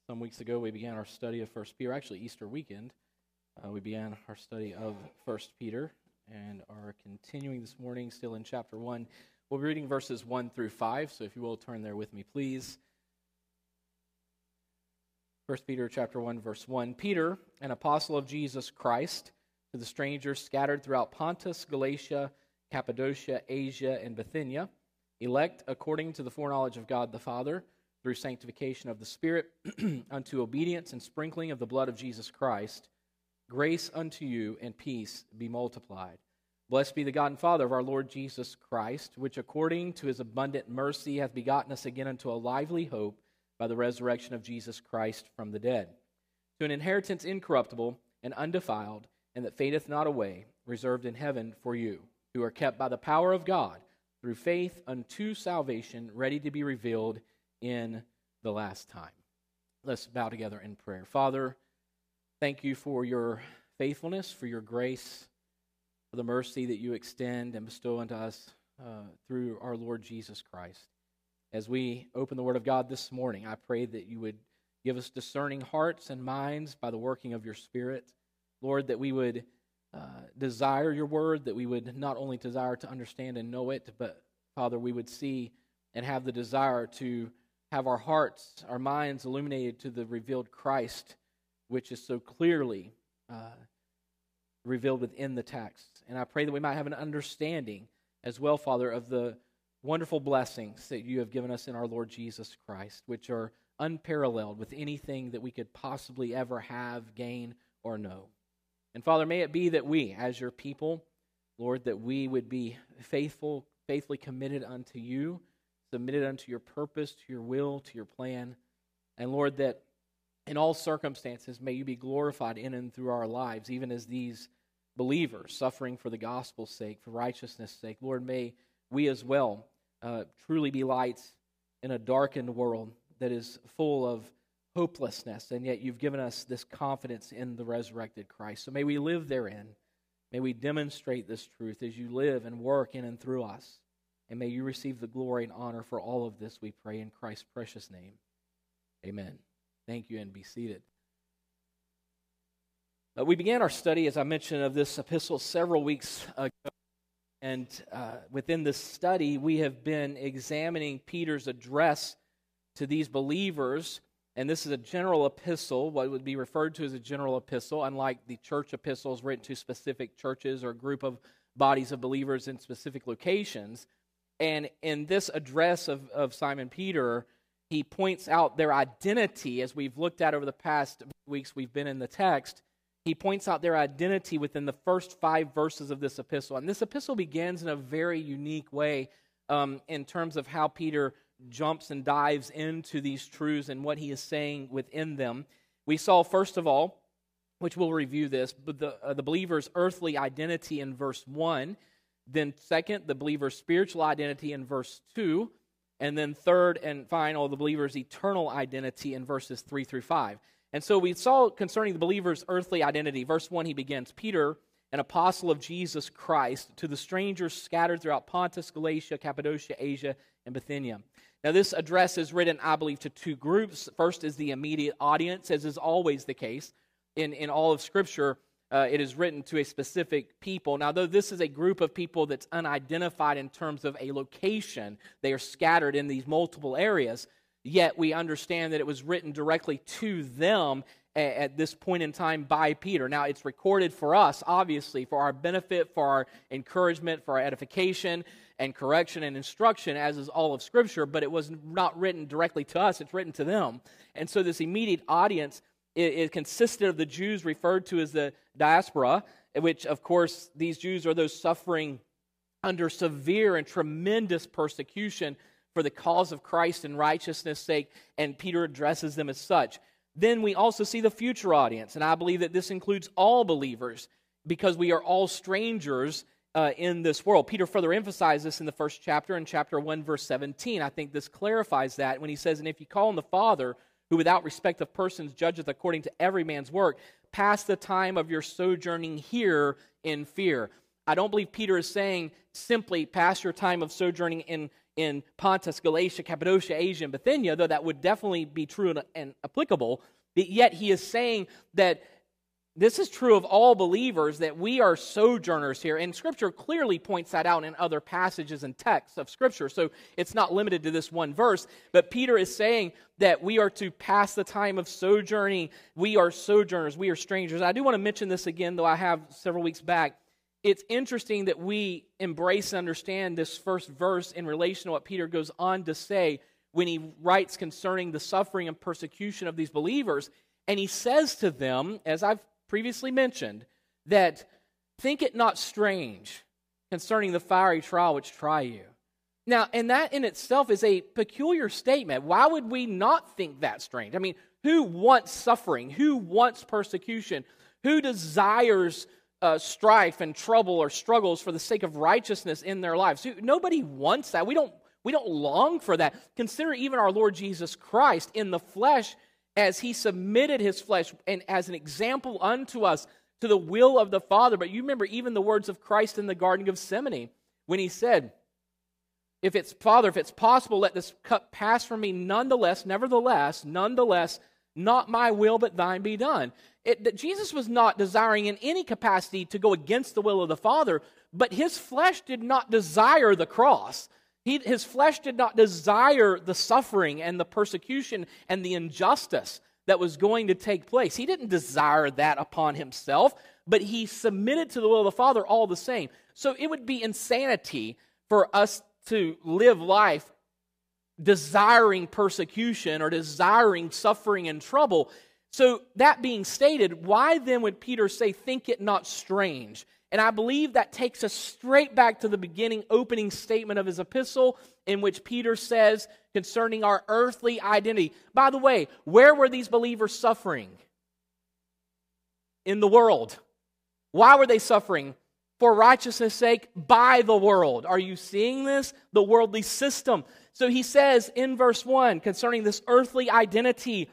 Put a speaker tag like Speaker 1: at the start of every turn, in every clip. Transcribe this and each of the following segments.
Speaker 1: Some weeks ago, we began our study of First Peter. Actually, Easter weekend, we began our study of First Peter and are continuing this morning still in chapter 1. We'll be reading verses 1 through 5, so if you will turn there with me, please. First Peter chapter 1, verse 1. Peter, an apostle of Jesus Christ, to the strangers scattered throughout Pontus, Galatia, Cappadocia, Asia, and Bithynia, elect according to the foreknowledge of God the Father, through sanctification of the Spirit, unto obedience and sprinkling of the blood of Jesus Christ, grace unto you and peace be multiplied. Blessed be the God and Father of our Lord Jesus Christ, which according to his abundant mercy hath begotten us again unto a lively hope by the resurrection of Jesus Christ from the dead, to an inheritance incorruptible and undefiled, and that fadeth not away, reserved in heaven for you, who are kept by the power of God, through faith unto salvation, ready to be revealed in the last time. Let's bow together in prayer. Father, thank you for your faithfulness, for your grace, for the mercy that you extend and bestow unto us through our Lord Jesus Christ. As we open the Word of God this morning, I pray that you would give us discerning hearts and minds by the working of your Spirit. Lord, that we would desire your Word, that we would not only desire to understand and know it, but, Father, we would see and have the desire to have our hearts, our minds illuminated to the revealed Christ, which is so clearly revealed within the text. And I pray that we might have an understanding as well, Father, of the wonderful blessings that you have given us in our Lord Jesus Christ, which are unparalleled with anything that we could possibly ever have, gain, or know. And Father, may it be that we, as your people, Lord, that we would be faithfully committed unto you, submitted unto your purpose, to your will, to your plan. And Lord, that in all circumstances, may you be glorified in and through our lives, even as these believers suffering for the gospel's sake, for righteousness' sake. Lord, may we as well truly be lights in a darkened world that is full of hopelessness, and yet you've given us this confidence in the resurrected Christ. So may we live therein. May we demonstrate this truth as you live and work in and through us. And may you receive the glory and honor for all of this, we pray in Christ's precious name. Amen. Thank you, and be seated. We began our study, as I mentioned, of this epistle several weeks ago. And within this study, we have been examining Peter's address to these believers. And this is a general epistle, what would be referred to as a general epistle, unlike the church epistles written to specific churches or a group of bodies of believers in specific locations. And in this address of Simon Peter, he points out their identity, as we've looked at over the past weeks we've been in the text. He points out their identity within the first 5 verses of this epistle. And this epistle begins in a very unique way in terms of how Peter jumps and dives into these truths and what he is saying within them. We saw, first of all, which we'll review this, but the believer's earthly identity in verse 1. Then second, the believer's spiritual identity in verse 2. And then third and final, the believer's eternal identity in verses 3 through 5. And so we saw concerning the believer's earthly identity, verse 1 he begins, Peter, an apostle of Jesus Christ, to the strangers scattered throughout Pontus, Galatia, Cappadocia, Asia, and Bithynia. Now this address is written, I believe, to 2 groups. First is the immediate audience, as is always the case in all of Scripture. It is written to a specific people. Now, though this is a group of people that's unidentified in terms of a location, they are scattered in these multiple areas, yet we understand that it was written directly to them at this point in time by Peter. Now, it's recorded for us, obviously, for our benefit, for our encouragement, for our edification and correction and instruction, as is all of Scripture, but it was not written directly to us, it's written to them. And so this immediate audience, it consisted of the Jews referred to as the diaspora, which, of course, these Jews are those suffering under severe and tremendous persecution for the cause of Christ and righteousness' sake, and Peter addresses them as such. Then we also see the future audience, and I believe that this includes all believers, because we are all strangers in this world. Peter further emphasizes this in the first chapter, in chapter 1, verse 17. I think this clarifies that when he says, and if you call on the Father, who without respect of persons judgeth according to every man's work, pass the time of your sojourning here in fear. I don't believe Peter is saying simply pass your time of sojourning in in Pontus, Galatia, Cappadocia, Asia, and Bithynia, though that would definitely be true and applicable, but yet he is saying that this is true of all believers, that we are sojourners here. And Scripture clearly points that out in other passages and texts of Scripture. So it's not limited to this one verse. But Peter is saying that we are to pass the time of sojourning. We are sojourners. We are strangers. I do want to mention this again, though I have several weeks back. It's interesting that we embrace and understand this first verse in relation to what Peter goes on to say when he writes concerning the suffering and persecution of these believers. And he says to them, as I've previously mentioned, that think it not strange concerning the fiery trial which try you. Now, and that in itself is a peculiar statement. Why would we not think that strange? I mean, who wants suffering? Who wants persecution? Who desires strife and trouble or struggles for the sake of righteousness in their lives? Nobody wants that. We don't long for that. Consider even our Lord Jesus Christ in the flesh, as he submitted his flesh and as an example unto us to the will of the Father. But you remember even the words of Christ in the Garden of Gethsemane when he said, Father, if it's possible, let this cup pass from me. Nevertheless, not my will, but thine be done. Jesus was not desiring in any capacity to go against the will of the Father, but his flesh did not desire the cross. His flesh did not desire the suffering and the persecution and the injustice that was going to take place. He didn't desire that upon himself, but he submitted to the will of the Father all the same. So it would be insanity for us to live life desiring persecution or desiring suffering and trouble. So that being stated, why then would Peter say, think it not strange? And I believe that takes us straight back to the beginning opening statement of his epistle, in which Peter says concerning our earthly identity. By the way, where were these believers suffering? In the world. Why were they suffering? For righteousness' sake, by the world. Are you seeing this? The worldly system. So he says in verse 1 concerning this earthly identity,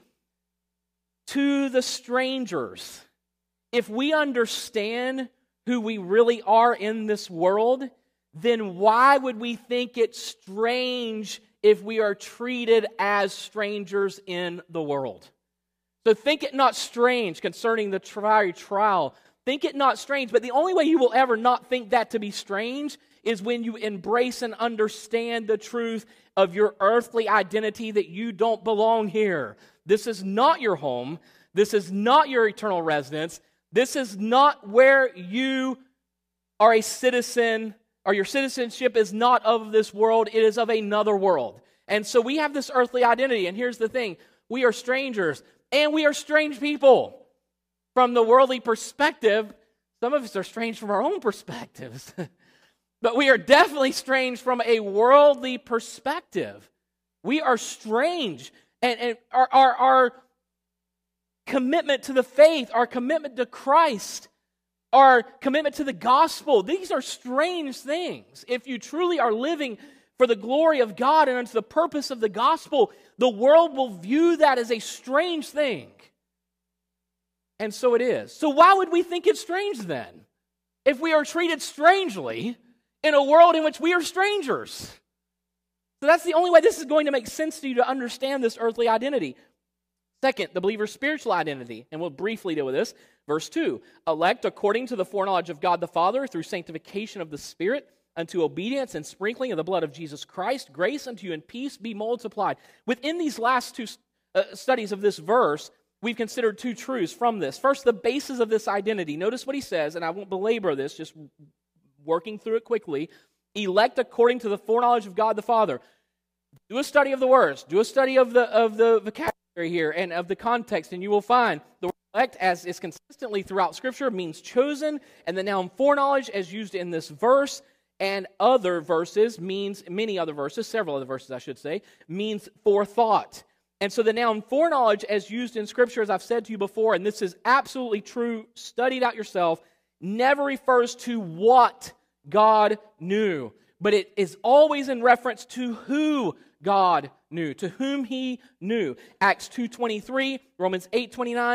Speaker 1: to the strangers. If we understand who we really are in this world, then why would we think it strange if we are treated as strangers in the world? So think it not strange concerning the fiery trial. Think it not strange, but the only way you will ever not think that to be strange is when you embrace and understand the truth of your earthly identity, that you don't belong here. This is not your home. This is not your eternal residence. This is not where you are a citizen, or your citizenship is not of this world, it is of another world. And so we have this earthly identity, and here's the thing, we are strangers, and we are strange people. From the worldly perspective, some of us are strange from our own perspectives, but we are definitely strange from a worldly perspective. We are strange, and our commitment to the faith, our commitment to Christ, our commitment to the gospel, these are strange things. If you truly are living for the glory of God and unto the purpose of the gospel, the world will view that as a strange thing. And so it is. So why would we think it's strange then? If we are treated strangely in a world in which we are strangers. So that's the only way this is going to make sense to you to understand this earthly identity. Second, the believer's spiritual identity, and we'll briefly deal with this. Verse 2, elect according to the foreknowledge of God the Father through sanctification of the Spirit unto obedience and sprinkling of the blood of Jesus Christ, grace unto you and peace be multiplied. Within these last two studies of this verse, we've considered two truths from this. First, the basis of this identity. Notice what he says, and I won't belabor this, just working through it quickly. Elect according to the foreknowledge of God the Father. Do a study of the words. Do a study of the vocabulary here and of the context, and you will find the word elect, as is consistently throughout Scripture, means chosen, and the noun foreknowledge, as used in this verse and other verses, means many other verses, several other verses I should say, means forethought. And so the noun foreknowledge, as used in Scripture, as I've said to you before, and this is absolutely true, study it out yourself, never refers to what God knew, but it is always in reference to who God knew, to whom he knew. Acts 2:23, Romans 8:29,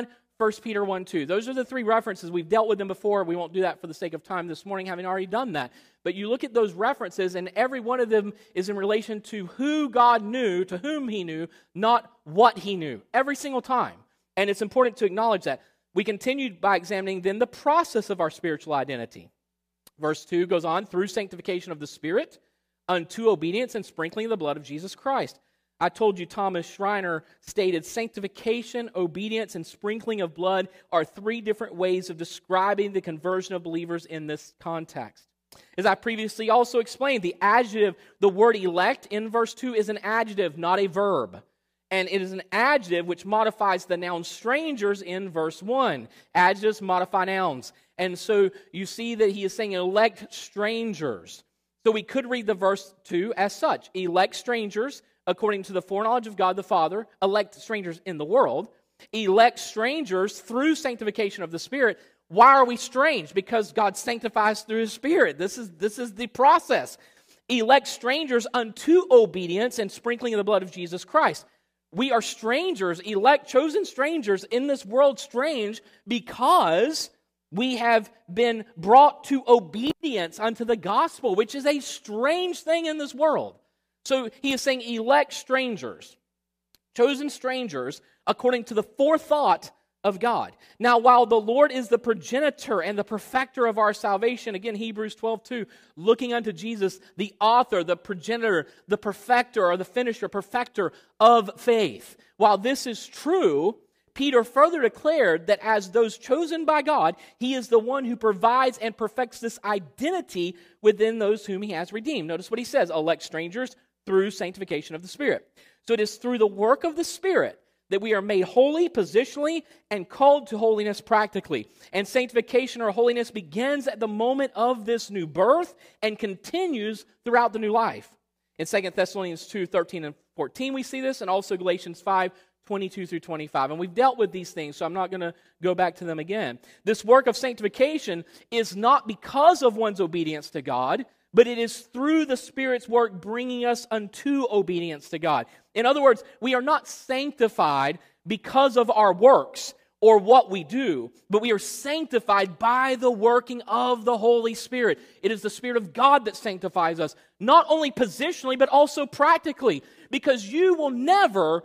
Speaker 1: 1 Peter 1:2. Those are the three references. We've dealt with them before. We won't do that for the sake of time this morning, having already done that. But you look at those references, and every one of them is in relation to who God knew, to whom He knew, not what He knew. Every single time. And it's important to acknowledge that. We continued by examining then the process of our spiritual identity. Verse 2 goes on, through sanctification of the Spirit, unto obedience and sprinkling of the blood of Jesus Christ. I told you Thomas Schreiner stated sanctification, obedience, and sprinkling of blood are three different ways of describing the conversion of believers in this context. As I previously also explained, the adjective, the word elect in verse 2 is an adjective, not a verb. And it is an adjective which modifies the noun strangers in verse 1. Adjectives modify nouns. And so you see that he is saying elect strangers. So we could read the verse 2 as such. Elect strangers according to the foreknowledge of God the Father. Elect strangers in the world. Elect strangers through sanctification of the Spirit. Why are we strange? Because God sanctifies through His Spirit. This is the process. Elect strangers unto obedience and sprinkling of the blood of Jesus Christ. We are strangers, elect, chosen strangers in this world, strange because we have been brought to obedience unto the gospel, which is a strange thing in this world. So he is saying elect strangers, chosen strangers, according to the forethought of God. Now, while the Lord is the progenitor and the perfecter of our salvation, again, Hebrews 12:2, looking unto Jesus, the author, the progenitor, the perfecter, or the finisher, perfecter of faith. While this is true, Peter further declared that as those chosen by God, He is the one who provides and perfects this identity within those whom He has redeemed. Notice what he says, elect strangers through sanctification of the Spirit. So it is through the work of the Spirit that we are made holy positionally and called to holiness practically. And sanctification or holiness begins at the moment of this new birth and continues throughout the new life. In 2 Thessalonians 2:13 and 14 we see this, and also Galatians 5:22 through 25. And we've dealt with these things, so I'm not going to go back to them again. This work of sanctification is not because of one's obedience to God, but it is through the Spirit's work bringing us unto obedience to God. In other words, we are not sanctified because of our works or what we do, but we are sanctified by the working of the Holy Spirit. It is the Spirit of God that sanctifies us, not only positionally, but also practically, because you will never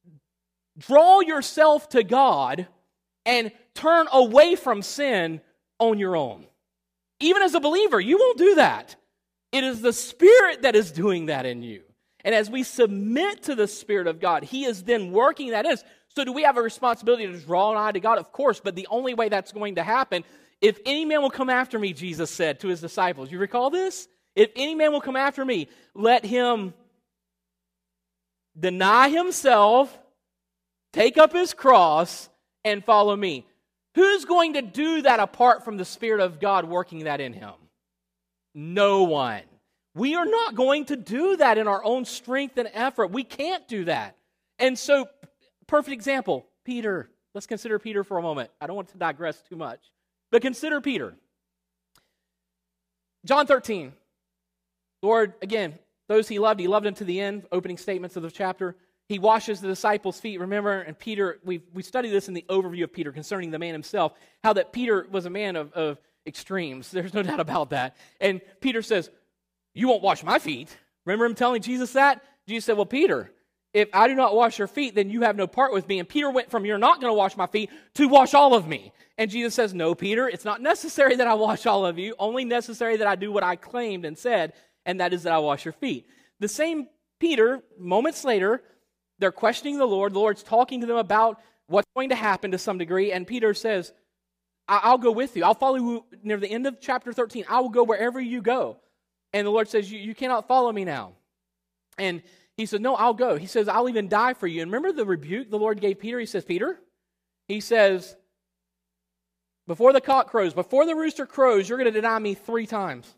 Speaker 1: draw yourself to God and turn away from sin on your own. Even as a believer, you won't do that. It is the Spirit that is doing that in you. And as we submit to the Spirit of God, He is then working that in us. So do we have a responsibility to draw nigh to God? Of course, but the only way that's going to happen, if any man will come after me, Jesus said to His disciples. You recall this? If any man will come after me, let him deny himself, take up his cross, and follow me. Who's going to do that apart from the Spirit of God working that in him? No one. We are not going to do that in our own strength and effort. We can't do that. And so, perfect example, Peter. Let's consider Peter for a moment. I don't want to digress too much. But consider Peter. John 13. Lord, again, those He loved them to the end, opening statements of the chapter. He washes the disciples' feet. Remember, and Peter, we studied this in the overview of Peter concerning the man himself, how that Peter was a man of extremes. There's no doubt about that. And Peter says, you won't wash my feet. Remember him telling Jesus that? Jesus said, well, Peter, if I do not wash your feet, then you have no part with me. And Peter went from you're not going to wash my feet to wash all of me. And Jesus says, no, Peter, it's not necessary that I wash all of you, only necessary that I do what I claimed and said, and that is that I wash your feet. The same Peter, moments later, they're questioning the Lord. The Lord's talking to them about what's going to happen to some degree. And Peter says, I'll go with you. I'll follow you near the end of chapter 13. I will go wherever you go. And the Lord says, you cannot follow me now. And he said, no, I'll go. He says, I'll even die for you. And remember the rebuke the Lord gave Peter? He says, Peter, he says, before the cock crows, before the rooster crows, you're going to deny me 3 times.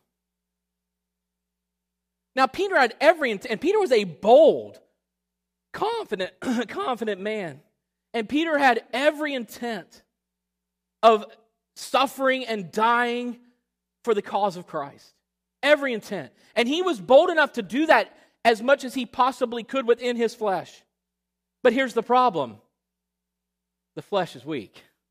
Speaker 1: Now, Peter had every intent, and Peter was a bold, confident man. And Peter had every intent of suffering and dying for the cause of Christ. Every intent. And he was bold enough to do that as much as he possibly could within his flesh. But here's the problem. The flesh is weak.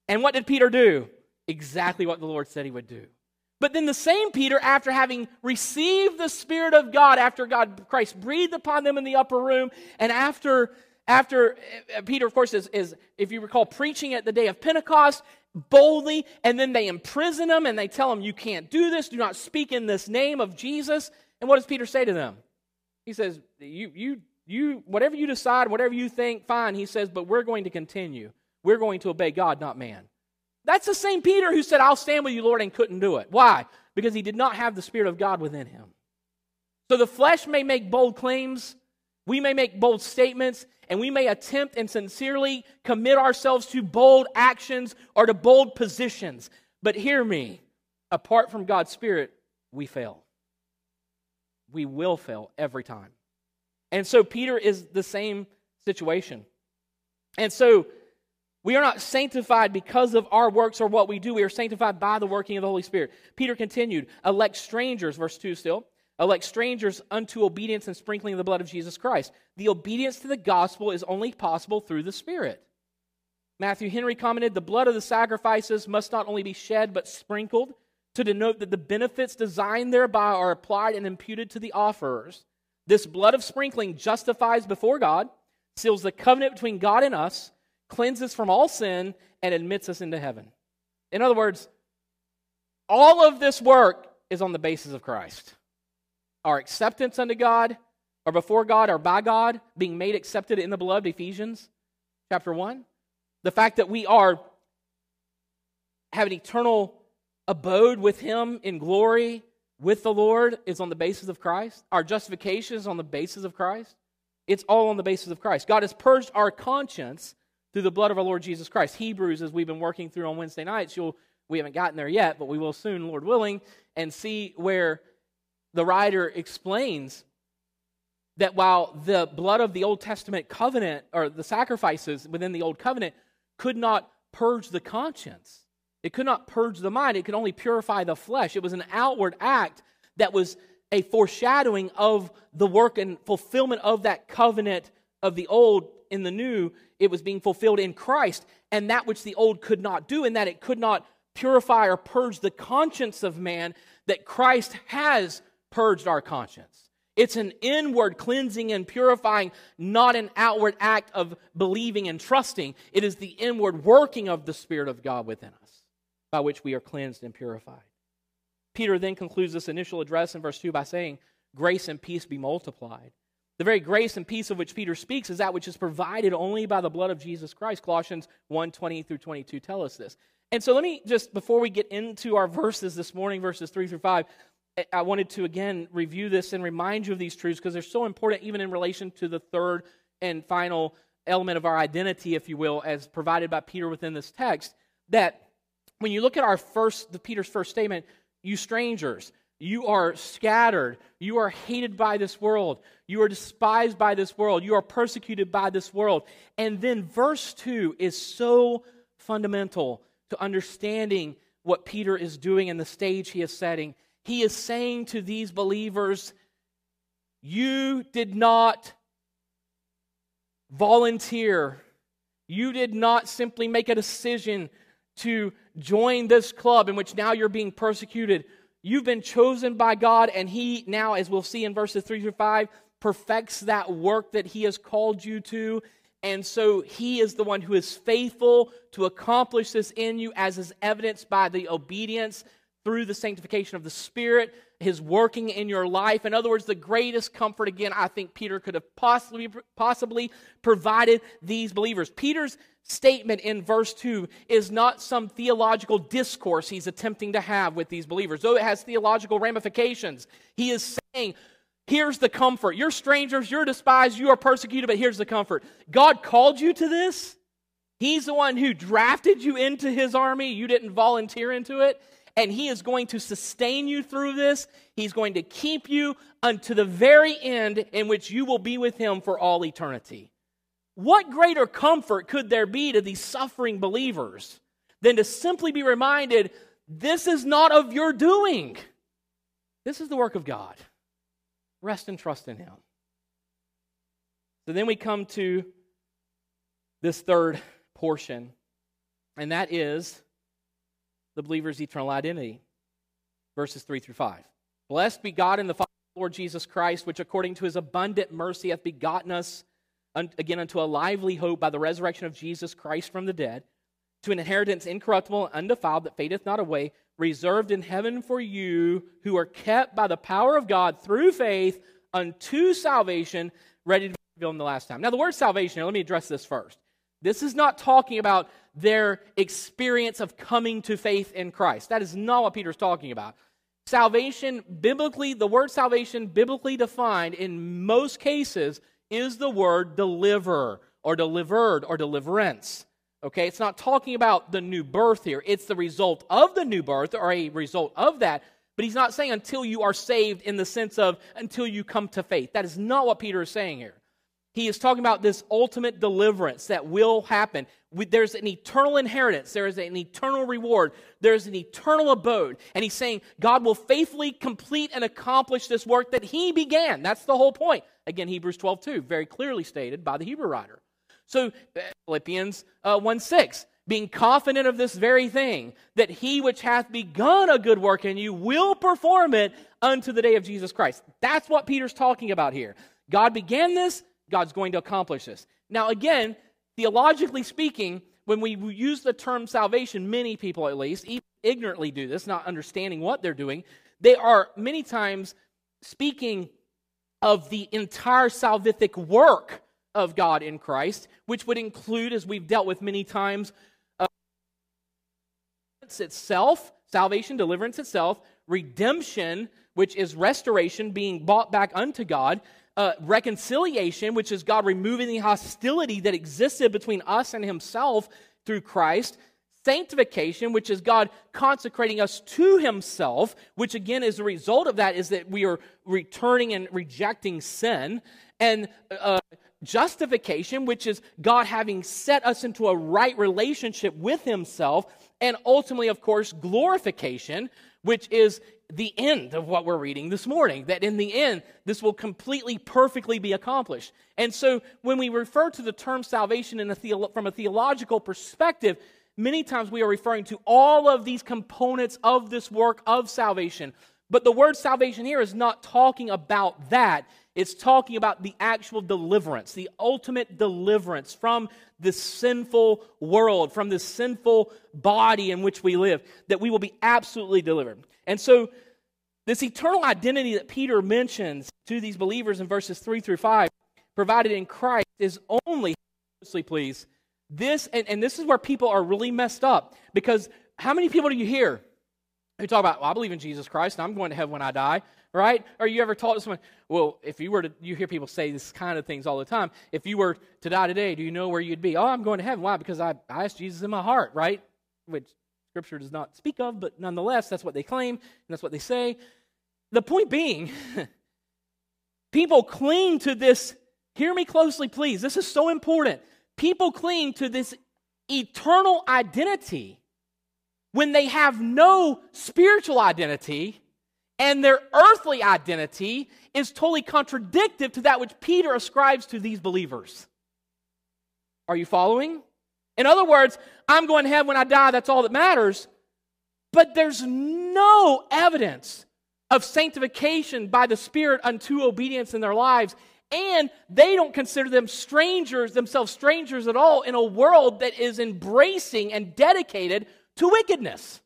Speaker 1: And what did Peter do? Exactly what the Lord said he would do. But then the same Peter, after having received the Spirit of God, after Christ breathed upon them in the upper room, and after Peter, of course, is, if you recall, preaching at the day of Pentecost boldly, and then they imprison him and they tell him, you can't do this, do not speak in this name of Jesus. And what does Peter say to them? He says, you, whatever you decide, whatever you think, fine. He says, but we're going to continue. We're going to obey God, not man. That's the same Peter who said, I'll stand with you, Lord, and couldn't do it. Why? Because he did not have the Spirit of God within him. So the flesh may make bold claims, we may make bold statements, and we may attempt and sincerely commit ourselves to bold actions or to bold positions. But hear me, apart from God's Spirit, we fail. We will fail every time. And so Peter is the same situation. And so we are not sanctified because of our works or what we do. We are sanctified by the working of the Holy Spirit. Peter continued, elect strangers, verse 2 still, elect strangers unto obedience and sprinkling of the blood of Jesus Christ. The obedience to the gospel is only possible through the Spirit. Matthew Henry commented, the blood of the sacrifices must not only be shed but sprinkled to denote that the benefits designed thereby are applied and imputed to the offerers. This blood of sprinkling justifies before God, seals the covenant between God and us, cleanses from all sin, and admits us into heaven. In other words, all of this work is on the basis of Christ. Our acceptance unto God, or before God, or by God, being made accepted in the blood, Ephesians chapter 1. The fact that we have an eternal abode with Him in glory with the Lord is on the basis of Christ. Our justification is on the basis of Christ. It's all on the basis of Christ. God has purged our conscience through the blood of our Lord Jesus Christ. Hebrews, as we've been working through on Wednesday nights, we haven't gotten there yet, but we will soon, Lord willing, and see where the writer explains that while the blood of the Old Testament covenant, or the sacrifices within the Old Covenant, could not purge the conscience, it could not purge the mind, it could only purify the flesh. It was an outward act that was a foreshadowing of the work and fulfillment of that covenant of the old in the new. It was being fulfilled in Christ, and that which the old could not do, in that it could not purify or purge the conscience of man, that Christ has purged our conscience. It's an inward cleansing and purifying, not an outward act of believing and trusting. It is the inward working of the Spirit of God within us, by which we are cleansed and purified. Peter then concludes this initial address in verse 2 by saying, grace and peace be multiplied. The very grace and peace of which Peter speaks is that which is provided only by the blood of Jesus Christ. Colossians 1:20 through 22 tell us this. And so let me just, before we get into our verses this morning, verses 3 through 5, I wanted to again review this and remind you of these truths because they're so important even in relation to the third and final element of our identity, if you will, as provided by Peter within this text, that when you look at Peter's first statement, you strangers, you are scattered, you are hated by this world, you are despised by this world, you are persecuted by this world. And then verse 2 is so fundamental to understanding what Peter is doing and the stage he is setting. He is saying to these believers, you did not volunteer, you did not simply make a decision to join this club in which now you're being persecuted. You've been chosen by God, and He now, as we'll see in verses 3 through 5, perfects that work that He has called you to. And so He is the one who is faithful to accomplish this in you, as is evidenced by the obedience through the sanctification of the Spirit, His working in your life. In other words, the greatest comfort, again, I think Peter could have possibly provided these believers. Peter's statement in verse 2 is not some theological discourse he's attempting to have with these believers, though it has theological ramifications. He is saying, here's the comfort. You're strangers, you're despised, you are persecuted, but here's the comfort. God called you to this. He's the one who drafted you into His army. You didn't volunteer into it. And He is going to sustain you through this. He's going to keep you unto the very end in which you will be with Him for all eternity. What greater comfort could there be to these suffering believers than to simply be reminded, this is not of your doing. This is the work of God. Rest and trust in Him. So then we come to this third portion. and that is the believer's eternal identity. Verses 3 through 5. Blessed be God and the Father of the Lord Jesus Christ, which according to his abundant mercy hath begotten us again unto a lively hope by the resurrection of Jesus Christ from the dead, to an inheritance incorruptible and undefiled that fadeth not away, reserved in heaven for you, who are kept by the power of God through faith unto salvation, ready to be revealed in the last time. Now the word salvation, let me address this first. This is not talking about their experience of coming to faith in Christ. That is not what Peter's talking about. Salvation, biblically, the word salvation, biblically defined in most cases, is the word deliver, or delivered, or deliverance. Okay, it's not talking about the new birth here. It's the result of the new birth, or a result of that. But he's not saying until you are saved in the sense of until you come to faith. That is not what Peter is saying here. He is talking about this ultimate deliverance that will happen. There's an eternal inheritance. There is an eternal reward. There's an eternal abode. And he's saying God will faithfully complete and accomplish this work that he began. That's the whole point. Again, Hebrews 12:2, very clearly stated by the Hebrew writer. So Philippians 1:6, being confident of this very thing, that he which hath begun a good work in you will perform it unto the day of Jesus Christ. That's what Peter's talking about here. God began this. God's going to accomplish this. Now again, theologically speaking, when we use the term salvation, many people at least, even ignorantly do this, not understanding what they're doing, they are many times speaking of the entire salvific work of God in Christ, which would include, as we've dealt with many times, itself, salvation, deliverance itself, redemption, which is restoration, being brought back unto God, reconciliation, which is God removing the hostility that existed between us and himself through Christ, sanctification, which is God consecrating us to himself, which again is a result of that is that we are returning and rejecting sin, and justification, which is God having set us into a right relationship with himself, and ultimately, of course, glorification, which is the end of what we're reading this morning, that in the end, this will completely, perfectly be accomplished. And so when we refer to the term salvation from a theological perspective, many times we are referring to all of these components of this work of salvation. But the word salvation here is not talking about that. It's talking about the actual deliverance, the ultimate deliverance from this sinful world, from this sinful body in which we live, that we will be absolutely delivered. And so this eternal identity that Peter mentions to these believers in verses 3 through 5, provided in Christ, is only, please, this, and this is where people are really messed up, because how many people do you hear who talk about, well, I believe in Jesus Christ, and I'm going to heaven when I die, right? Or you ever talk to someone, well, if you were to, you hear people say this kind of things all the time, if you were to die today, do you know where you'd be? Oh, I'm going to heaven. Why? Because I asked Jesus in my heart, right? Which Scripture does not speak of, but nonetheless, that's what they claim, and that's what they say. The point being, people cling to this, hear me closely, please, this is so important. People cling to this eternal identity when they have no spiritual identity, and their earthly identity is totally contradictory to that which Peter ascribes to these believers. Are you following? In other words, I'm going to heaven when I die, that's all that matters. But there's no evidence of sanctification by the Spirit unto obedience in their lives, and they don't consider themselves strangers at all in a world that is embracing and dedicated to wickedness.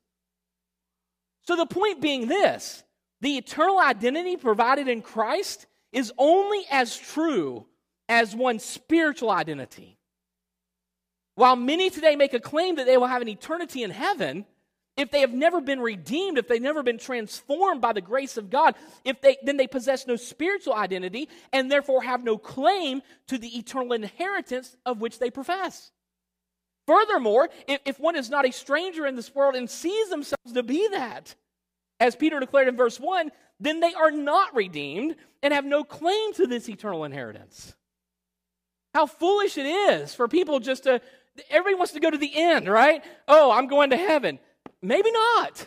Speaker 1: So the point being this, the eternal identity provided in Christ is only as true as one's spiritual identity. While many today make a claim that they will have an eternity in heaven, if they have never been redeemed, if they've never been transformed by the grace of God, then they possess no spiritual identity and therefore have no claim to the eternal inheritance of which they profess. Furthermore, if one is not a stranger in this world and sees themselves to be that, as Peter declared in verse 1, then they are not redeemed and have no claim to this eternal inheritance. How foolish it is for people just to, everybody wants to go to the end, right? Oh, I'm going to heaven. Maybe not.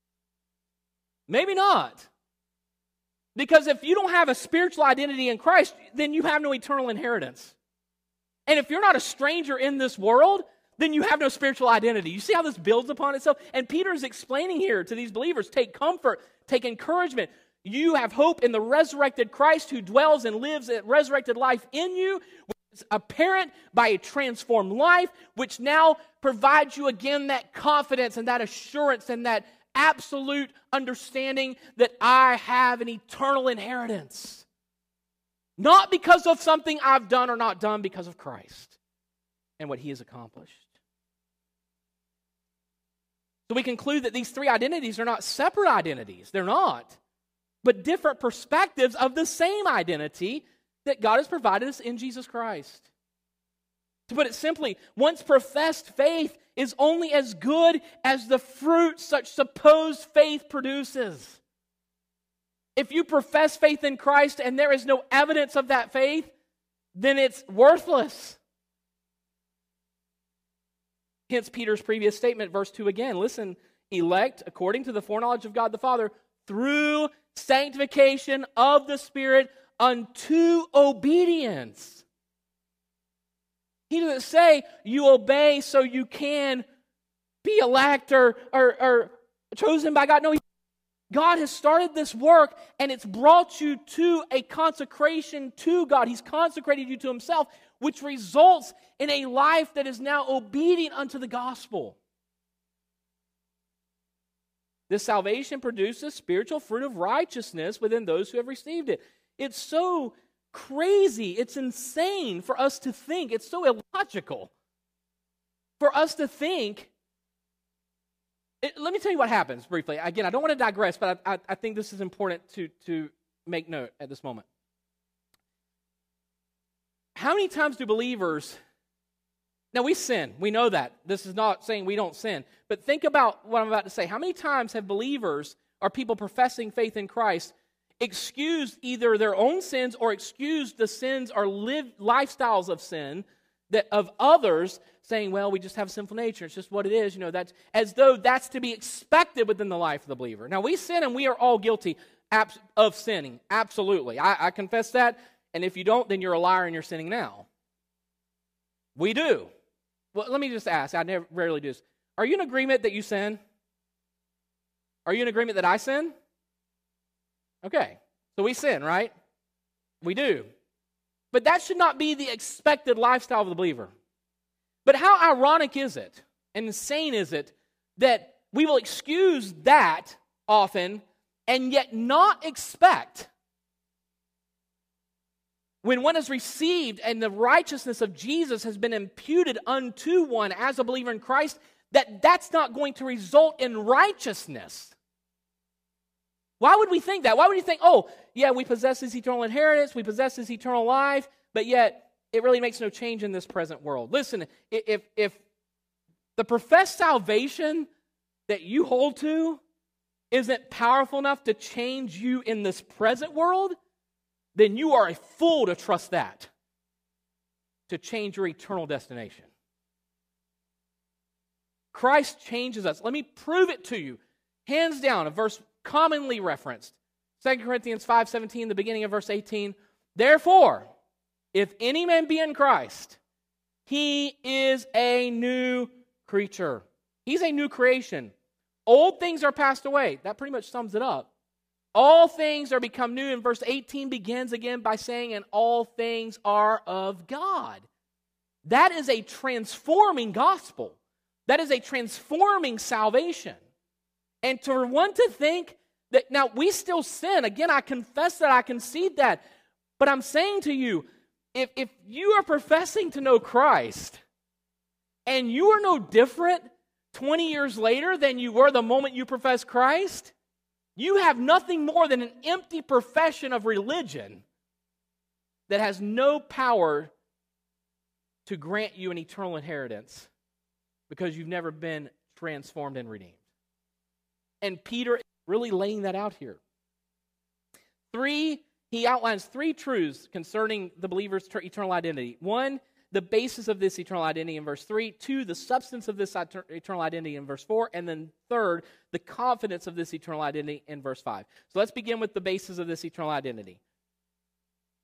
Speaker 1: Maybe not. Because if you don't have a spiritual identity in Christ, then you have no eternal inheritance. And if you're not a stranger in this world, then you have no spiritual identity. You see how this builds upon itself? And Peter is explaining here to these believers, take comfort, take encouragement. You have hope in the resurrected Christ who dwells and lives a resurrected life in you, which is apparent by a transformed life, which now provides you again that confidence and that assurance and that absolute understanding that I have an eternal inheritance. Not because of something I've done or not done, because of Christ and what He has accomplished. So we conclude that these three identities are not separate identities. They're not. But different perspectives of the same identity that God has provided us in Jesus Christ. To put it simply, one's professed faith is only as good as the fruit such supposed faith produces. If you profess faith in Christ and there is no evidence of that faith, then it's worthless. Hence Peter's previous statement, verse 2 again. Listen, elect according to the foreknowledge of God the Father through sanctification of the Spirit unto obedience. He doesn't say you obey so you can be elect or chosen by God. No, God has started this work and it's brought you to a consecration to God. He's consecrated you to Himself, which results in a life that is now obedient unto the gospel. This salvation produces spiritual fruit of righteousness within those who have received it. It's so crazy, it's insane for us to think, it's so illogical for us to think. Let me tell you what happens briefly. Again, I don't want to digress, but I think this is important to make note at this moment. How many times do believers... Now, we sin. We know that. This is not saying we don't sin. But think about what I'm about to say. How many times have believers or people professing faith in Christ excused either their own sins or excused the sins or lifestyles of sin that of others, saying, well, we just have a sinful nature. It's just what it is. That's as though that's to be expected within the life of the believer. Now, we sin and we are all guilty of sinning. Absolutely. I confess that. And if you don't, then you're a liar and you're sinning now. We do. Well, let me just ask. I rarely do this. Are you in agreement that you sin? Are you in agreement that I sin? Okay. So we sin, right? We do. But that should not be the expected lifestyle of the believer. But how ironic is it, and insane is it, that we will excuse that often and yet not expect, when one is received and the righteousness of Jesus has been imputed unto one as a believer in Christ, that's not going to result in righteousness. Why would we think that? Why would you think, oh, yeah, we possess this eternal inheritance, we possess this eternal life, but yet it really makes no change in this present world? Listen, if the professed salvation that you hold to isn't powerful enough to change you in this present world, then you are a fool to trust that to change your eternal destination. Christ changes us. Let me prove it to you. Hands down, a verse commonly referenced. 2 Corinthians 5:17, the beginning of verse 18. Therefore, if any man be in Christ, he is a new creature. He's a new creation. Old things are passed away. That pretty much sums it up. All things are become new. And verse 18 begins again by saying, and all things are of God. That is a transforming gospel. That is a transforming salvation. And to want to think that, now we still sin. Again, I confess that, I concede that. But I'm saying to you, if you are professing to know Christ, and you are no different 20 years later than you were the moment you professed Christ, you have nothing more than an empty profession of religion that has no power to grant you an eternal inheritance because you've never been transformed and redeemed. And Peter is really laying that out here. He outlines three truths concerning the believer's eternal identity. One, the basis of this eternal identity in verse 3. 2, the substance of this eternal identity in verse 4. And then third, the confidence of this eternal identity in verse 5. So let's begin with the basis of this eternal identity.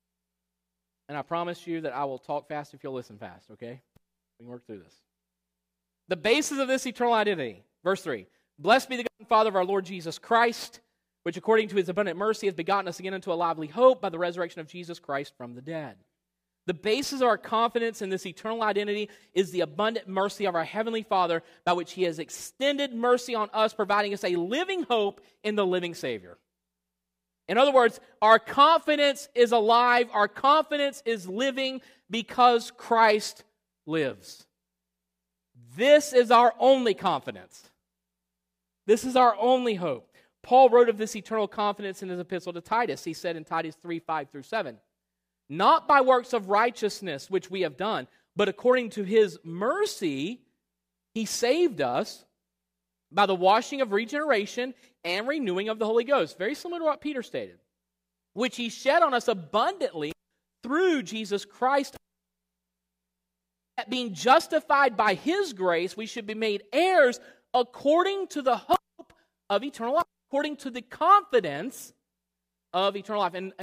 Speaker 1: And I promise you that I will talk fast if you'll listen fast, okay? We can work through this. The basis of this eternal identity. Verse 3. Blessed be the God and Father of our Lord Jesus Christ, which according to his abundant mercy has begotten us again into a lively hope by the resurrection of Jesus Christ from the dead. The basis of our confidence in this eternal identity is the abundant mercy of our Heavenly Father, by which he has extended mercy on us, providing us a living hope in the living Savior. In other words, our confidence is alive, our confidence is living because Christ lives. This is our only confidence. This is our only hope. Paul wrote of this eternal confidence in his epistle to Titus. He said in Titus 3, 5 through 7, not by works of righteousness which we have done, but according to his mercy, he saved us by the washing of regeneration and renewing of the Holy Ghost. Very similar to what Peter stated. Which he shed on us abundantly through Jesus Christ. That being justified by his grace, we should be made heirs according to the hope of eternal life. According to the confidence of eternal life. And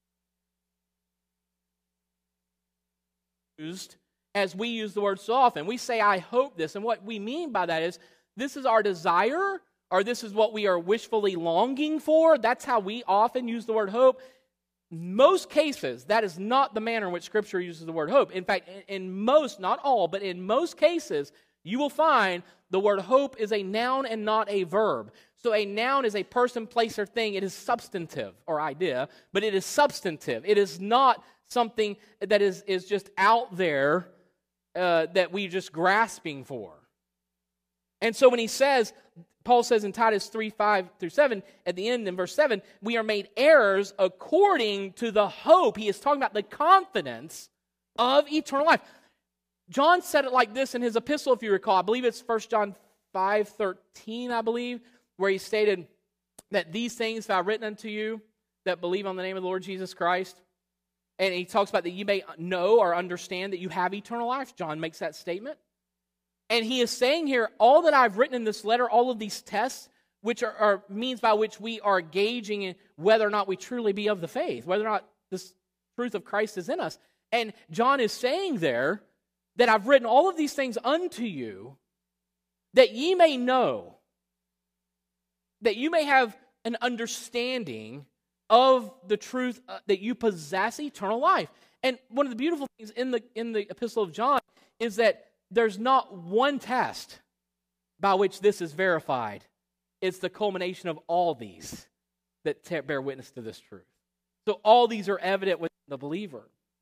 Speaker 1: used as we use the word so often. We say, I hope this. And what we mean by that is, this is our desire, or this is what we are wishfully longing for. That's how we often use the word hope. Most cases, that is not the manner in which Scripture uses the word hope. In fact, in most, not all, but in most cases, you will find the word hope is a noun and not a verb. So a noun is a person, place, or thing. It is substantive, or idea, but it is substantive. It is not something that is just out there that we're just grasping for. And so when he says, Paul says in Titus 3, 5 through 7, at the end in verse 7, we are made heirs according to the hope. He is talking about the confidence of eternal life. John said it like this in his epistle, if you recall. I believe it's 1 John 5:13, I believe, where he stated that these things have I written unto you that believe on the name of the Lord Jesus Christ. And he talks about that you may know or understand that you have eternal life. John makes that statement. And he is saying here, all that I've written in this letter, all of these tests, which are means by which we are gauging whether or not we truly be of the faith, whether or not this truth of Christ is in us. And John is saying there that I've written all of these things unto you, that ye may know, that you may have an understanding of the truth that you possess eternal life. And one of the beautiful things in the Epistle of John is that there's not one test by which this is verified. It's the culmination of all these that bear witness to this truth. So all these are evident within the believer.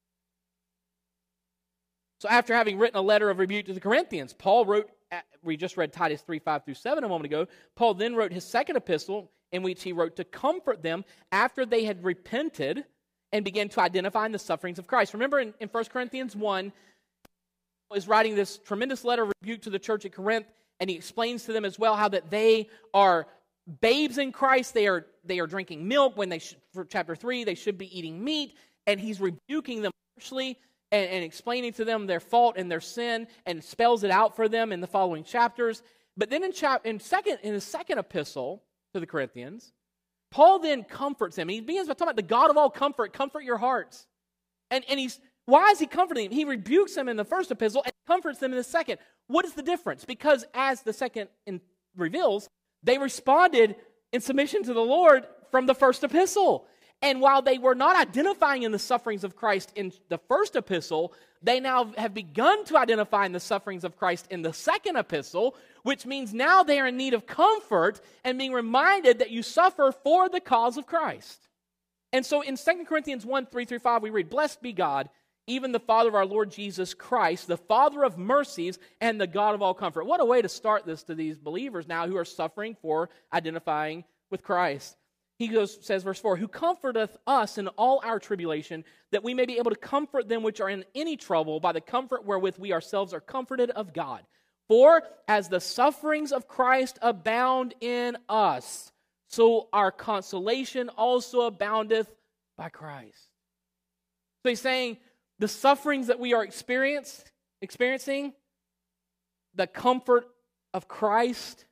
Speaker 1: So after having written a letter of rebuke to the Corinthians, Paul wrote, we just read Titus 3, 5 through 7 a moment ago, Paul then wrote his second epistle in which he wrote to comfort them after they had repented and began to identify in the sufferings of Christ. Remember in 1 Corinthians 1, is writing this tremendous letter of rebuke to the church at Corinth, and he explains to them as well how that they are babes in Christ. They are drinking milk when for chapter 3, they should be eating meat, and he's rebuking them harshly and explaining to them their fault and their sin, and spells it out for them in the following chapters. But then in his second epistle to the Corinthians, Paul then comforts them. He begins by talking about the God of all comfort, comfort your hearts. And why is he comforting them? He rebukes them in the first epistle and comforts them in the second. What is the difference? Because as the second reveals, they responded in submission to the Lord from the first epistle. And while they were not identifying in the sufferings of Christ in the first epistle, they now have begun to identify in the sufferings of Christ in the second epistle, which means now they are in need of comfort and being reminded that you suffer for the cause of Christ. And so in 2 Corinthians 1, 3 through 5, we read, Blessed be God, even the Father of our Lord Jesus Christ, the Father of mercies and the God of all comfort. What a way to start this to these believers now who are suffering for identifying with Christ. He says, verse 4, Who comforteth us in all our tribulation, that we may be able to comfort them which are in any trouble by the comfort wherewith we ourselves are comforted of God. For as the sufferings of Christ abound in us, so our consolation also aboundeth by Christ. So he's saying, the sufferings that we are experiencing, the comfort of Christ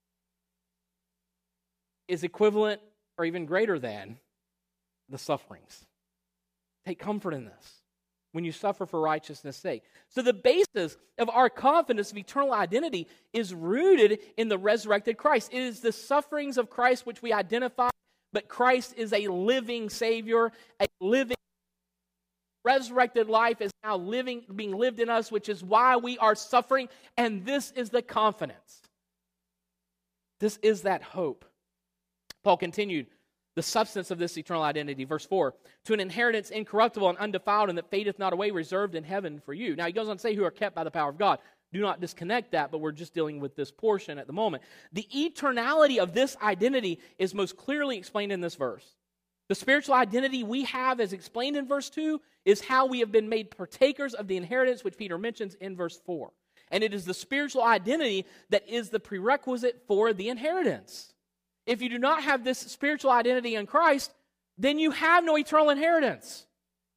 Speaker 1: is equivalent or even greater than the sufferings. Take comfort in this. when you suffer for righteousness' sake. So the basis of our confidence of eternal identity is rooted in the resurrected Christ. It is the sufferings of Christ which we identify, but Christ is a living Savior, a living resurrected life is now being lived in us, which is why we are suffering, and this is the confidence. This is that hope. Paul continued, the substance of this eternal identity, verse 4, to an inheritance incorruptible and undefiled and that fadeth not away, reserved in heaven for you. Now he goes on to say, who are kept by the power of God. Do not disconnect that, but we're just dealing with this portion at the moment. The eternality of this identity is most clearly explained in this verse. The spiritual identity we have, as explained in verse 2, is how we have been made partakers of the inheritance, which Peter mentions in verse 4. And it is the spiritual identity that is the prerequisite for the inheritance. If you do not have this spiritual identity in Christ, then you have no eternal inheritance.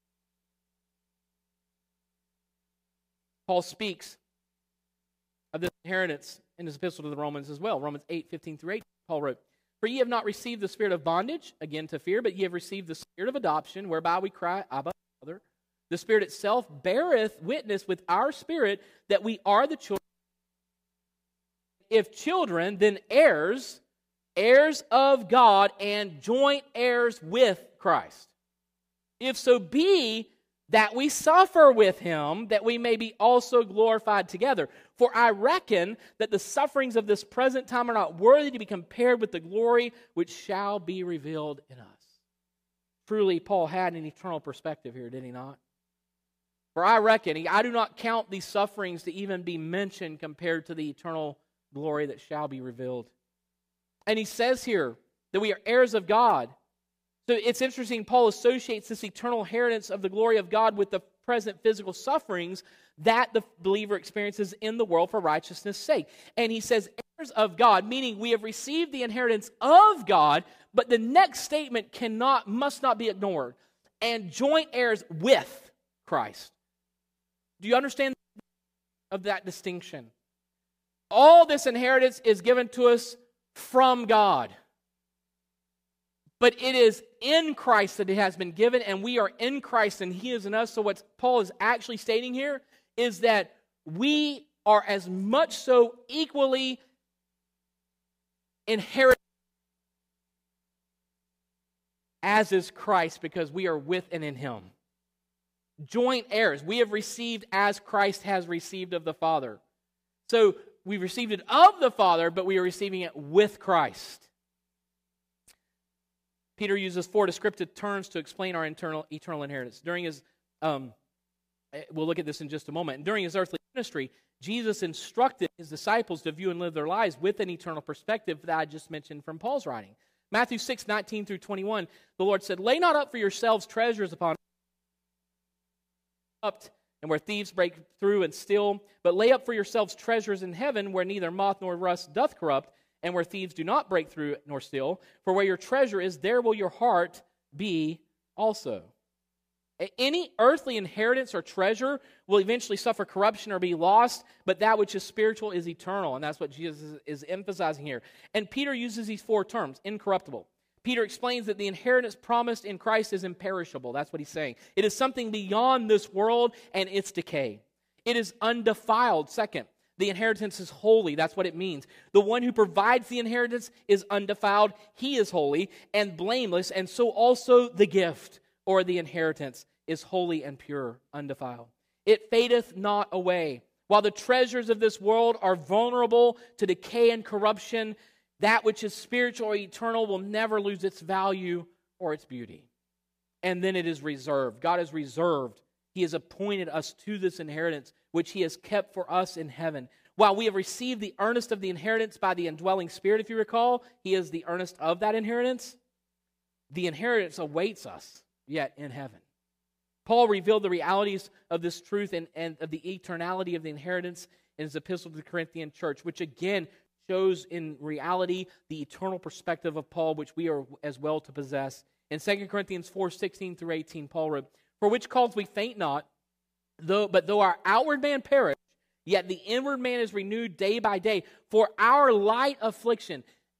Speaker 1: Paul speaks of this inheritance in his epistle to the Romans as well. Romans 8:15-18, Paul wrote, for ye have not received the spirit of bondage, again to fear, but ye have received the spirit of adoption, whereby we cry, Abba, Father. The Spirit itself beareth witness with our spirit that we are the children. If children, then heirs, heirs of God, and joint heirs with Christ. If so be that we suffer with him, that we may be also glorified together. For I reckon that the sufferings of this present time are not worthy to be compared with the glory which shall be revealed in us. Truly, Paul had an eternal perspective here, did he not? For I reckon, I do not count these sufferings to even be mentioned compared to the eternal glory that shall be revealed. And he says here that we are heirs of God. So it's interesting, Paul associates this eternal inheritance of the glory of God with the present physical sufferings that the believer experiences in the world for righteousness' sake. And he says, heirs of God, meaning we have received the inheritance of God, but the next statement must not be ignored. And joint heirs with Christ. Do you understand of that distinction? All this inheritance is given to us from God. But it is in Christ that it has been given, and we are in Christ and he is in us. So what Paul is actually stating here is that we are as much so equally inherited as is Christ, because we are with and in him. Joint heirs. We have received as Christ has received of the Father. So we received it of the Father, but we are receiving it with Christ. Peter uses 4 descriptive terms to explain our eternal inheritance. During his, we'll look at this in just a moment. During his earthly ministry, Jesus instructed his disciples to view and live their lives with an eternal perspective that I just mentioned from Paul's writing. Matthew 6:19-21, the Lord said, lay not up for yourselves treasures upon earth, and where thieves break through and steal, but lay up for yourselves treasures in heaven, where neither moth nor rust doth corrupt, and where thieves do not break through nor steal. For where your treasure is, there will your heart be also. Any earthly inheritance or treasure will eventually suffer corruption or be lost, but that which is spiritual is eternal, and that's what Jesus is emphasizing here. And Peter uses these 4 terms, incorruptible. Peter explains that the inheritance promised in Christ is imperishable. That's what he's saying. It is something beyond this world and its decay. It is undefiled. Second, the inheritance is holy. That's what it means. The one who provides the inheritance is undefiled. He is holy and blameless, and so also the gift or the inheritance is holy and pure, undefiled. It fadeth not away. While the treasures of this world are vulnerable to decay and corruption, that which is spiritual or eternal will never lose its value or its beauty. And then it is reserved. God has reserved. He has appointed us to this inheritance, which he has kept for us in heaven. While we have received the earnest of the inheritance by the indwelling Spirit, if you recall, he is the earnest of that inheritance. The inheritance awaits us yet in heaven. Paul revealed the realities of this truth and of the eternality of the inheritance in his epistle to the Corinthian church, which again shows in reality the eternal perspective of Paul, which we are as well to possess. In 2 Corinthians 4:16-18, Paul wrote, for which cause we faint not, but though our outward man perish, yet the inward man is renewed day by day. For our light affliction,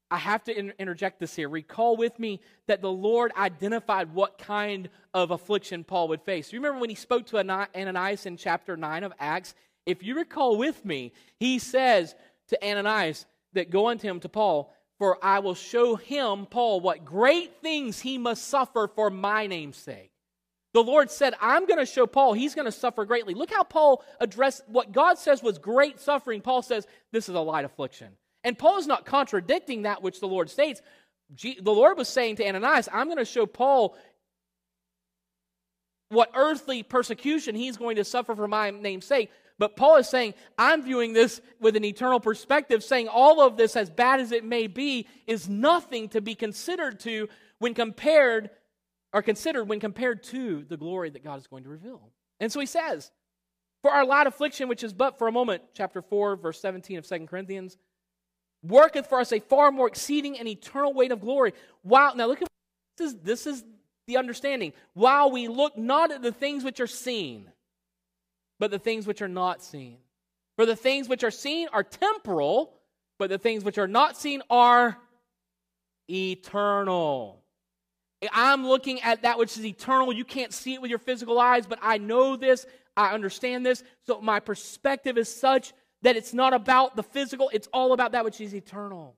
Speaker 1: I have to interject this here. Recall with me that the Lord identified what kind of affliction Paul would face. You remember when he spoke to Ananias in chapter 9 of Acts? If you recall with me, he says to Ananias that go unto him to Paul, for I will show him, Paul, what great things he must suffer for my name's sake. The Lord said, I'm going to show Paul, he's going to suffer greatly. Look how Paul addressed what God says was great suffering. Paul says, this is a light affliction. And Paul is not contradicting that which the Lord states. The Lord was saying to Ananias, I'm going to show Paul what earthly persecution he's going to suffer for my name's sake. But Paul is saying, I'm viewing this with an eternal perspective, saying all of this, as bad as it may be, is nothing to be considered to when compared to the glory that God is going to reveal. And so he says, for our light affliction, which is but for a moment, chapter 4, verse 17 of 2 Corinthians, worketh for us a far more exceeding and eternal weight of glory. Wow, now look at this is the understanding. While we look not at the things which are seen, but the things which are not seen. For the things which are seen are temporal, but the things which are not seen are eternal. I'm looking at that which is eternal. You can't see it with your physical eyes, but I know this, I understand this, so my perspective is such that it's not about the physical, it's all about that which is eternal.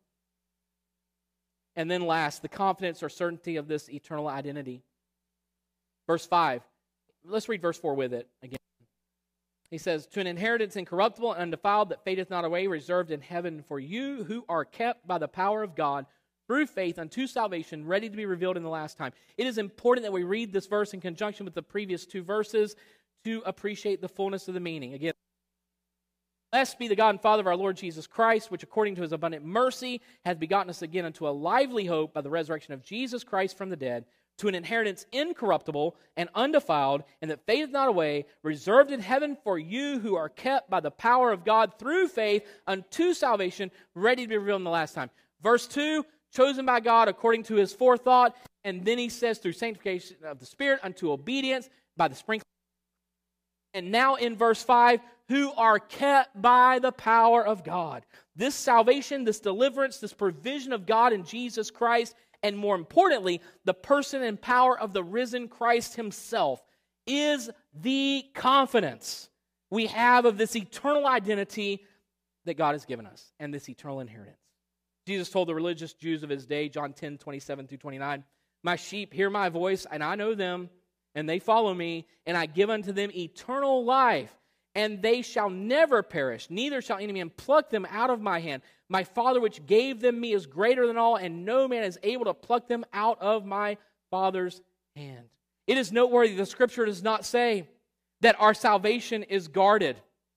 Speaker 1: And then last, the confidence or certainty of this eternal identity. Verse 5. Let's read verse 4 with it again. He says, to an inheritance incorruptible and undefiled that fadeth not away, reserved in heaven for you who are kept by the power of God through faith unto salvation, ready to be revealed in the last time. It is important that we read this verse in conjunction with the previous two verses to appreciate the fullness of the meaning. Again, blessed be the God and Father of our Lord Jesus Christ, which according to his abundant mercy hath begotten us again unto a lively hope by the resurrection of Jesus Christ from the dead, to an inheritance incorruptible and undefiled, and that fadeth not away, reserved in heaven for you who are kept by the power of God through faith unto salvation, ready to be revealed in the last time. Verse 2, chosen by God according to his forethought, and then he says through sanctification of the Spirit unto obedience by the sprinkling. And now in verse 5, who are kept by the power of God. This salvation, this deliverance, this provision of God in Jesus Christ, and more importantly, the person and power of the risen Christ himself, is the confidence we have of this eternal identity that God has given us, and this eternal inheritance. Jesus told the religious Jews of his day, John 10, 27 through 29, my sheep hear my voice, and I know them, and they follow me, and I give unto them eternal life, and they shall never perish, neither shall any man pluck them out of my hand. My Father which gave them me is greater than all, and no man is able to pluck them out of my Father's hand. It is noteworthy the Scripture does not say that our salvation is guarded.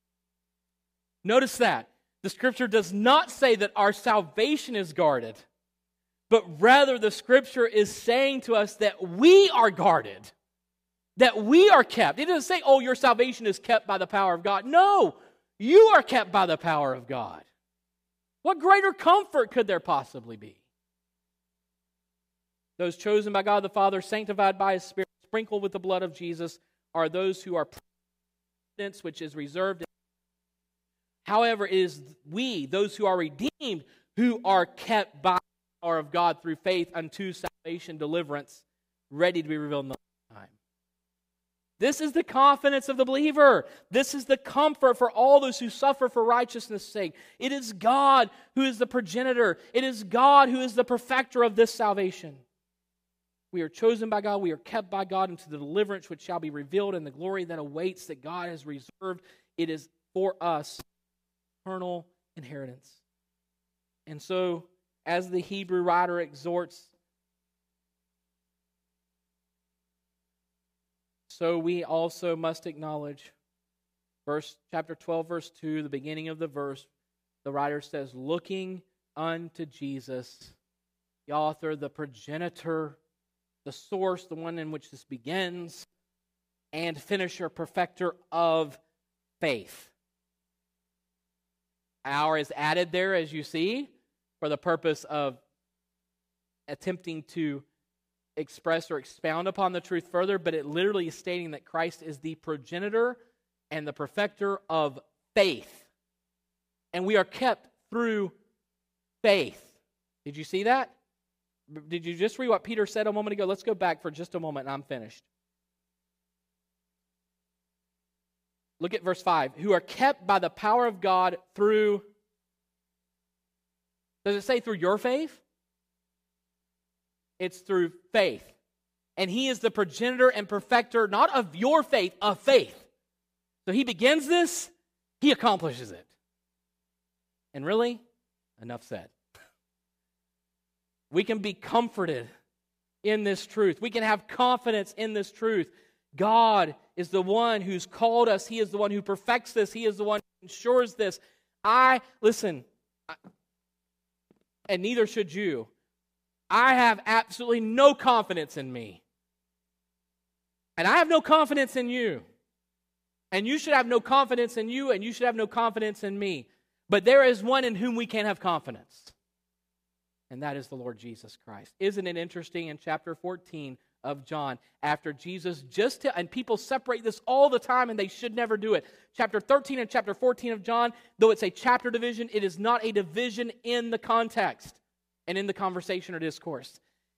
Speaker 1: Notice that. The Scripture does not say that our salvation is guarded, but rather the Scripture is saying to us that we are guarded. That we are kept. It doesn't say, oh, your salvation is kept by the power of God. No, you are kept by the power of God. What greater comfort could there possibly be? Those chosen by God the Father, sanctified by his Spirit, sprinkled with the blood of Jesus, are those who are providence which is reserved. However, it is we, those who are redeemed, who are kept by the power of God through faith unto salvation, deliverance, ready to be revealed in the time. This is the confidence of the believer. This is the comfort for all those who suffer for righteousness' sake. It is God who is the progenitor. It is God who is the perfecter of this salvation. We are chosen by God. We are kept by God into the deliverance which shall be revealed and the glory that awaits that God has reserved. It is for us eternal inheritance. And so, as the Hebrew writer exhorts, so we also must acknowledge, chapter 12, verse 2, the beginning of the verse, the writer says, looking unto Jesus, the author, the progenitor, the source, the one in which this begins, and finisher, perfecter of faith. Our is added there, as you see, for the purpose of attempting to express or expound upon the truth further, but it literally is stating that Christ is the progenitor and the perfecter of faith. And we are kept through faith. Did you see that? Did you just read what Peter said a moment ago? Let's go back for just a moment and I'm finished. Look at verse 5. Who are kept by the power of God through... Does it say through your faith? It's through faith. And He is the progenitor and perfecter, not of your faith, of faith. So He begins this, He accomplishes it. And really, enough said. We can be comforted in this truth. We can have confidence in this truth. God is the one who's called us. He is the one who perfects this. He is the one who ensures this. And neither should you. I have absolutely no confidence in me. And I have no confidence in you. And you should have no confidence in you, and you should have no confidence in me. But there is one in whom we can have confidence. And that is the Lord Jesus Christ. Isn't it interesting in chapter 14 of John, after Jesus and people separate this all the time and they should never do it. Chapter 13 and chapter 14 of John, though it's a chapter division, it is not a division in the context and in the conversation or discourse.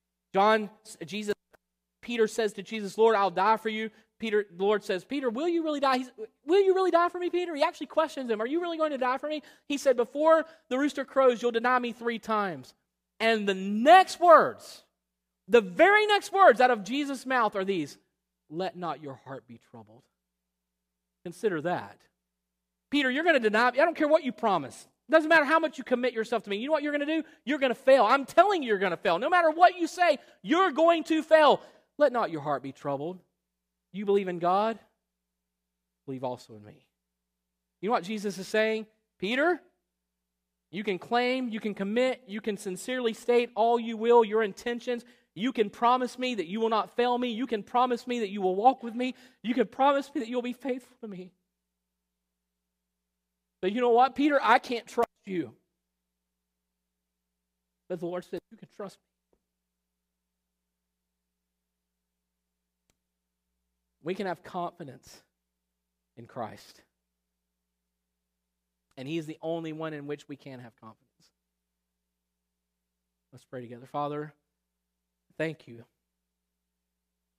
Speaker 1: Peter says to Jesus, Lord, I'll die for you. The Lord says, Peter, will you really die? Will you really die for me, Peter? He actually questions him. Are you really going to die for me? He said, before the rooster crows, you'll deny me 3 times. And the very next words out of Jesus' mouth are these, let not your heart be troubled. Consider that. Peter, you're going to deny me. I don't care what you promise. It doesn't matter how much you commit yourself to me. You know what you're going to do? You're going to fail. I'm telling you you're going to fail. No matter what you say, you're going to fail. Let not your heart be troubled. You believe in God? Believe also in me. You know what Jesus is saying? Peter, you can claim, you can commit, you can sincerely state all you will, your intentions. You can promise me that you will not fail me. You can promise me that you will walk with me. You can promise me that you'll be faithful to me. But you know what, Peter? I can't trust you. But the Lord said, you can trust me. We can have confidence in Christ. And He is the only one in which we can have confidence. Let's pray together. Father, thank you